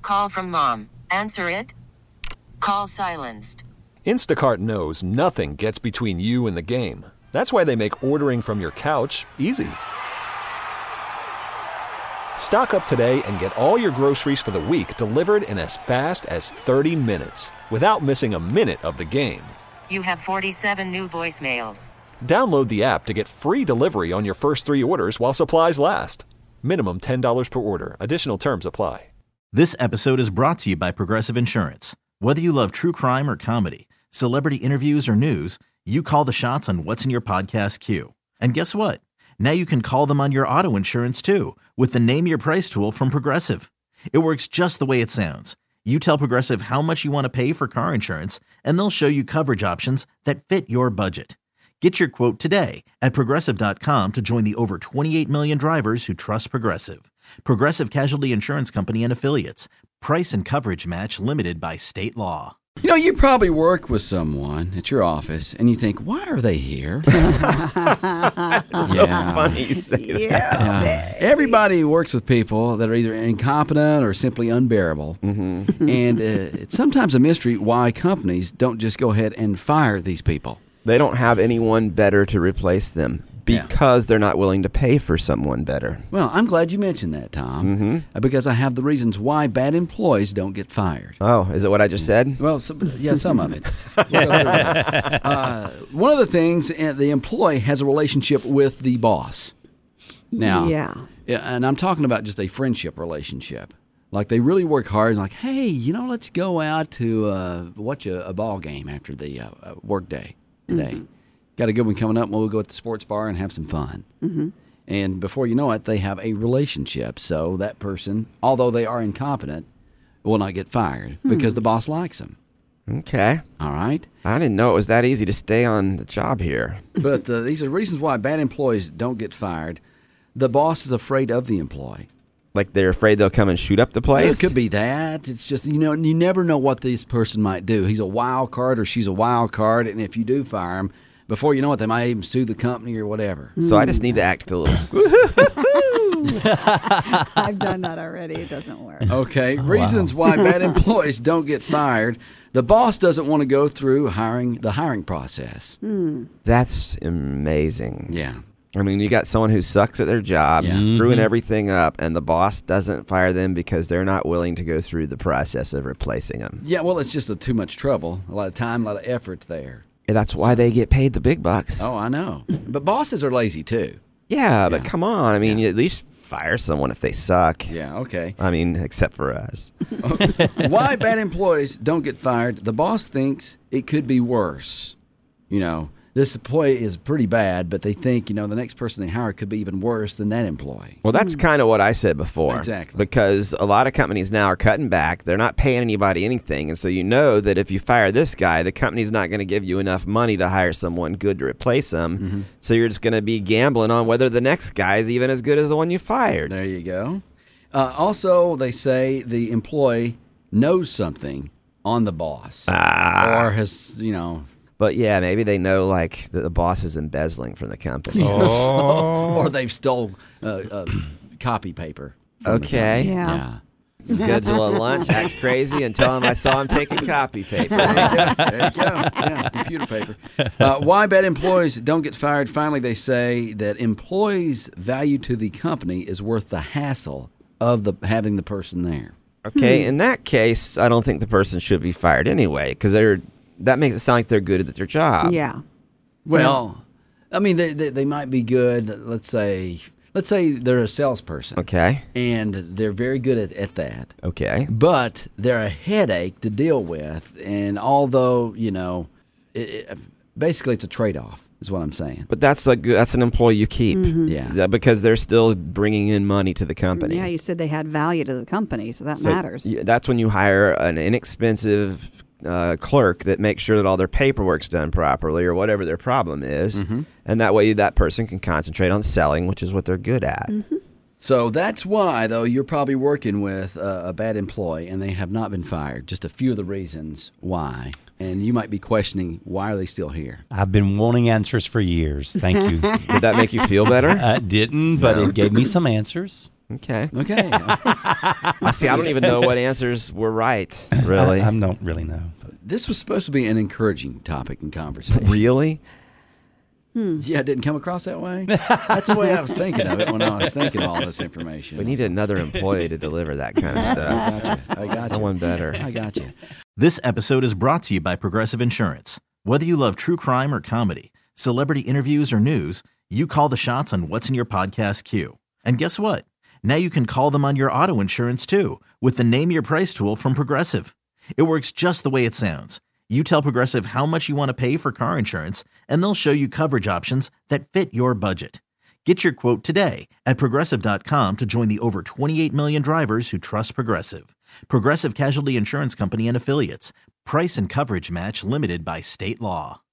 Call from mom. Answer it. Call silenced. Instacart knows nothing gets between you and the game. That's why they make ordering from your couch easy. Stock up today and get all your groceries for the week delivered in as fast as 30 minutes without missing a minute of the game. You have 47 new voicemails. Download the app to get free delivery on your first 3 orders while supplies last. Minimum $10 per order. Additional terms apply. This episode is brought to you by Progressive Insurance. Whether you love true crime or comedy, celebrity interviews or news, you call the shots on what's in your podcast queue. And guess what? Now you can call them on your auto insurance too with the Name Your Price tool from Progressive. It works just the way it sounds. You tell Progressive how much you want to pay for car insurance, and they'll show you coverage options that fit your budget. Get your quote today at Progressive.com to join the over 28 million drivers who trust Progressive. Progressive Casualty Insurance Company and Affiliates. Price and coverage match limited by state law. You know, you probably work with someone at your office, and you think, why are they here? So funny you say that. Everybody works with people that are either incompetent or simply unbearable. Mm-hmm. And it's sometimes a mystery why companies don't just go ahead and fire these people. They don't have anyone better to replace them because they're not willing to pay for someone better. Well, I'm glad you mentioned that, Tom, because I have the reasons why bad employees don't get fired. Oh, is it what I just said? Well, some of it. One of the things, the employee has a relationship with the boss. Now, and I'm talking about just a friendship relationship. Like they really work hard. Like, hey, let's go out to watch a ball game after the work day today. Mm-hmm. Got a good one coming up. We'll go at the sports bar and have some fun. Mm-hmm. And before you know it, they have a relationship. So that person, although they are incompetent, will not get fired because the boss likes them. Okay. All right. I didn't know it was that easy to stay on the job here. But these are reasons why bad employees don't get fired. The boss is afraid of the employee. Like they're afraid they'll come and shoot up the place? It could be that. It's just, you never know what this person might do. He's a wild card or she's a wild card. And if you do fire him, before you know it, they might even sue the company or whatever. So I just need to act a little. I've done that already. It doesn't work. Okay. Reasons why bad employees don't get fired. The boss doesn't want to go through the hiring process. That's amazing. Yeah. I mean, you got someone who sucks at their job, screwing everything up, and the boss doesn't fire them because they're not willing to go through the process of replacing them. Yeah, well, it's just too much trouble. A lot of time, a lot of effort there. Yeah, that's why they get paid the big bucks. Oh, I know. But bosses are lazy, too. Yeah, but come on. I mean, you at least fire someone if they suck. Yeah, okay. I mean, except for us. Why bad employees don't get fired? The boss thinks it could be worse. This employee is pretty bad, but they think, the next person they hire could be even worse than that employee. Well, that's kind of what I said before. Exactly. Because a lot of companies now are cutting back. They're not paying anybody anything. And so you know that if you fire this guy, the company's not going to give you enough money to hire someone good to replace them. Mm-hmm. So you're just going to be gambling on whether the next guy is even as good as the one you fired. There you go. Also, they say the employee knows something on the boss. Or has, But yeah, maybe they know like the boss is embezzling from the company. Or they've stole copy paper. Okay. Yeah. Schedule a lunch, act crazy, and tell him I saw him taking copy paper. There you go. Yeah, computer paper. Why bad employees don't get fired? Finally, they say that employees' value to the company is worth the hassle of having the person there. Okay, in that case, I don't think the person should be fired anyway, because that makes it sound like they're good at their job. Yeah. Well, I mean, they might be good. Let's say they're a salesperson. Okay. And they're very good at that. Okay. But they're a headache to deal with. And although, basically it's a trade-off is what I'm saying. But that's an employee you keep. Mm-hmm. Yeah. Because they're still bringing in money to the company. Yeah, you said they had value to the company, so that matters. That's when you hire an inexpensive clerk that makes sure that all their paperwork's done properly or whatever their problem is. Mm-hmm. And that way that person can concentrate on selling, which is what they're good at. Mm-hmm. So that's why, though, you're probably working with a bad employee and they have not been fired. Just a few of the reasons why. And you might be questioning, why are they still here? I've been wanting answers for years. Thank you. Did that make you feel better? Didn't, but it gave me some answers. Okay. Okay. I see. I don't even know what answers were right, really. I don't really know. This was supposed to be an encouraging topic and conversation. Really? Yeah, it didn't come across that way. That's the way I was thinking of it when I was thinking all this information. We need another employee to deliver that kind of stuff. I got you. Someone better. I got you. This episode is brought to you by Progressive Insurance. Whether you love true crime or comedy, celebrity interviews or news, you call the shots on what's in your podcast queue. And guess what? Now you can call them on your auto insurance too with the Name Your Price tool from Progressive. It works just the way it sounds. You tell Progressive how much you want to pay for car insurance, and they'll show you coverage options that fit your budget. Get your quote today at Progressive.com to join the over 28 million drivers who trust Progressive. Progressive Casualty Insurance Company and Affiliates. Price and coverage match limited by state law.